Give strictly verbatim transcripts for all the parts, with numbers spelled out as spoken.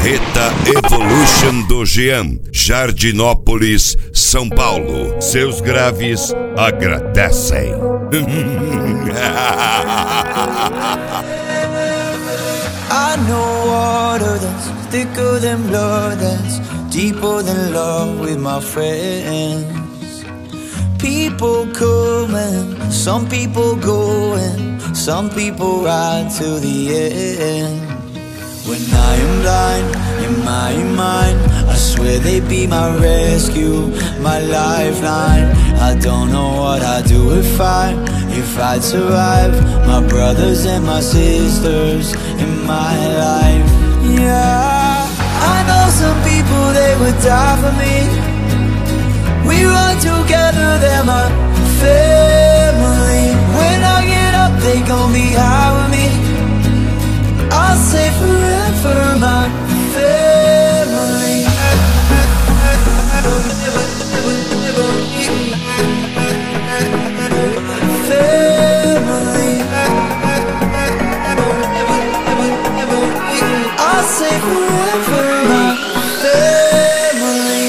Carreta Evolution do Jean, Jardinópolis, São Paulo. Seus graves agradecem. I know water that's thicker than blood, that's deeper than love with my friends. People come and some people go, and some people ride to the end. When I am blind in my mind, I swear they'd be my rescue, my lifeline. I don't know what I'd do if I, if I'd survive my brothers and my sisters in my life. Yeah, I know some people, they would die for me. We run together, they're my family. When I get up, they gon' be high with me. I'll say forever, my family. Family. I'll say forever, my family.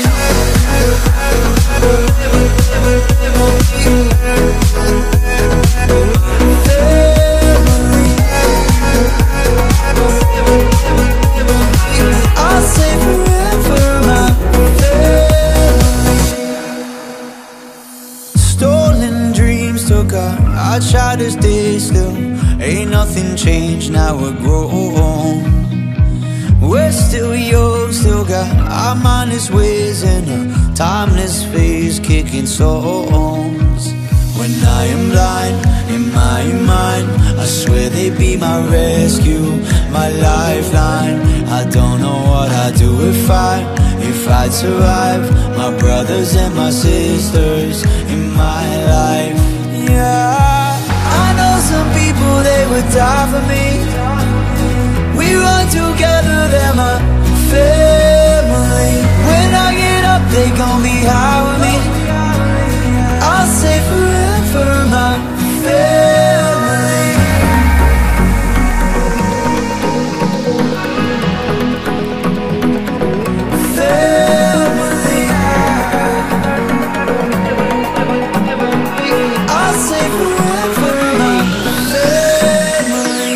I'll say forever, my family. Stolen dreams took out, I try to stay still. Ain't nothing changed, now we're grown. We're still young, still got our mindless ways in a timeless phase, kicking songs. When I am blind in my mind, I swear they'd be my rescue, my lifeline. I don't know what I'd do if I, if I'd survive my brothers and my sisters in my life. Yeah, I know some people, they would die for me. We run together, they're my family. When I get up, they gon' be high with me. I'll say forever, my family. Family. I'll say forever, my family.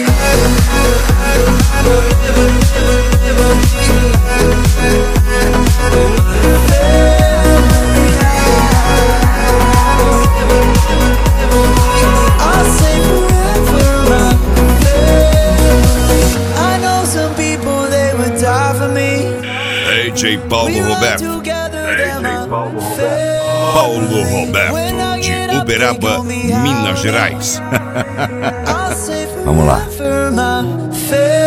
I'll say forever, my family. I know some people, they would die for me. D J Paulo Roberto. D J Paulo Roberto. Paulo Roberto, de Uberaba, Minas Gerais. Vamos lá.